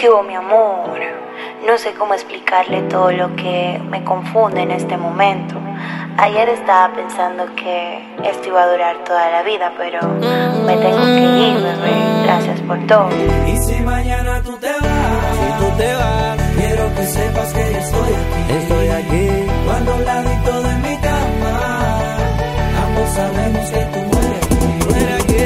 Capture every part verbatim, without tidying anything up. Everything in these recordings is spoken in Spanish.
¿Qué hubo, mi amor? No sé cómo explicarle todo lo que me confunde en este momento. Ayer estaba pensando que esto iba a durar toda la vida, pero me tengo que ir, bebé. Gracias por todo. Y si mañana tú te vas, si tú te vas, quiero que sepas que yo estoy aquí. Estoy aquí. Cuando al ladito de mi cama, ambos sabemos que tú mueres aquí. Tú eres aquí.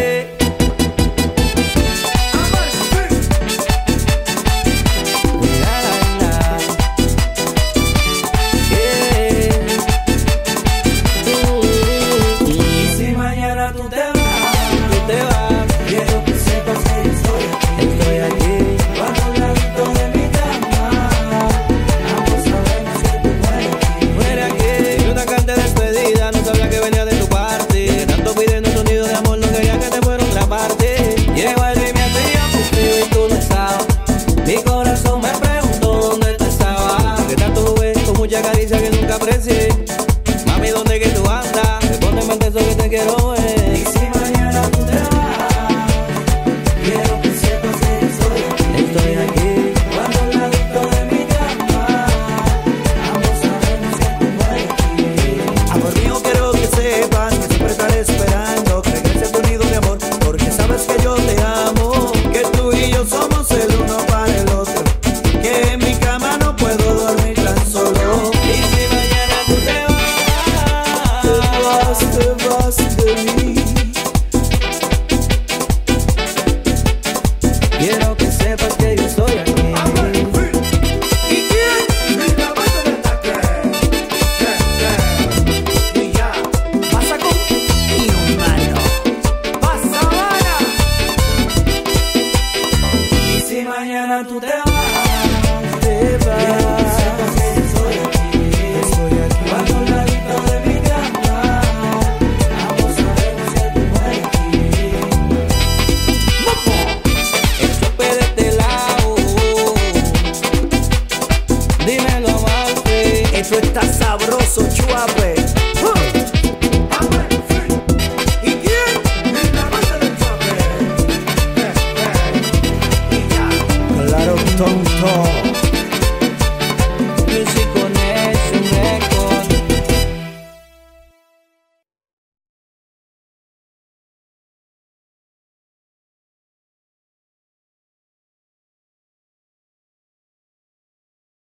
Mami, ¿dónde que tú andas? Respóndeme eso que te quiero ver. Y si mañana tú te vas, quiero que sepas que yo estoy aquí. Estoy aquí. Cuando al ladito de mi cama, ambos sabemos que tú mueres aquí. Amor mío, quiero que sepas que siempre estaré esperando que regrese tu nido, mi amor, porque sabes que yo te amo, que tú y yo somos el uno para el otro, que en mi cama no puedo dormir tan solo. Te vas de mí. Quiero que sepas que yo estoy aquí. ¿Y quién? Y la base del ataque. Y ya, pasa contigo, hermano. Pasa, vara. Y si mañana tú te vas, te vas.